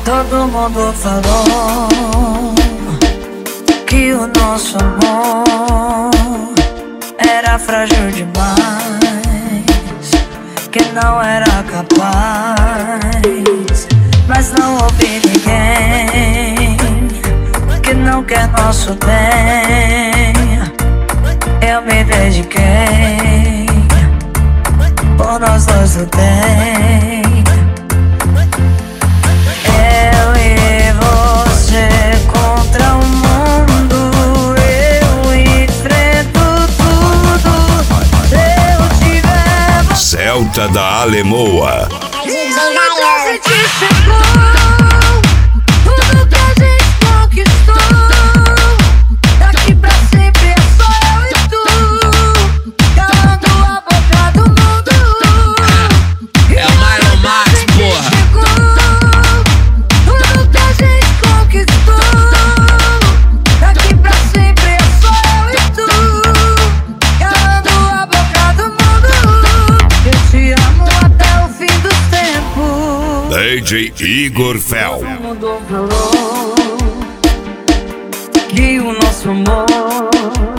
Todo mundo falou que o nosso amor era frágil demais, que não era capaz. Mas não ouvi ninguém que não quer nosso bem. Eu me dediquei, por nós dois lutei. Eu e você contra o mundo, eu enfrento tudo. Se eu tiver Celta da Alemoa. e a gente chegou, tudo que a gente conquistou. Daqui pra sempre é só eu e tu, calando a boca do mundo. É o Marlon Max, porra. Tudo que a gente conquistou. Daqui pra sempre é só eu e tu, calando a boca do mundo. Eu te amo até o fim dos tempos. DJ Igor Fel. Todo mundo falou que o nosso amor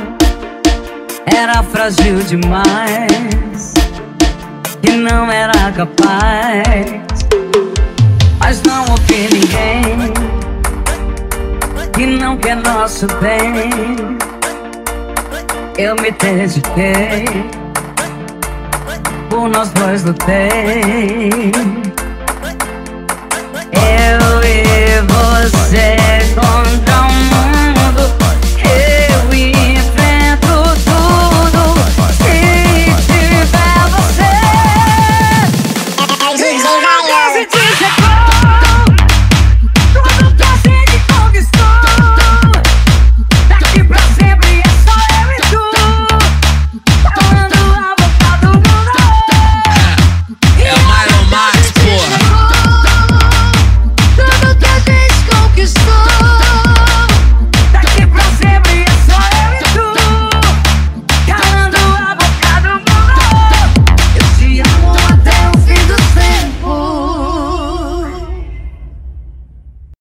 era frágil demais, que não era capaz. Mas não ouvi ninguém que não quer nosso bem. Eu me dediquei, por nós dois lutei.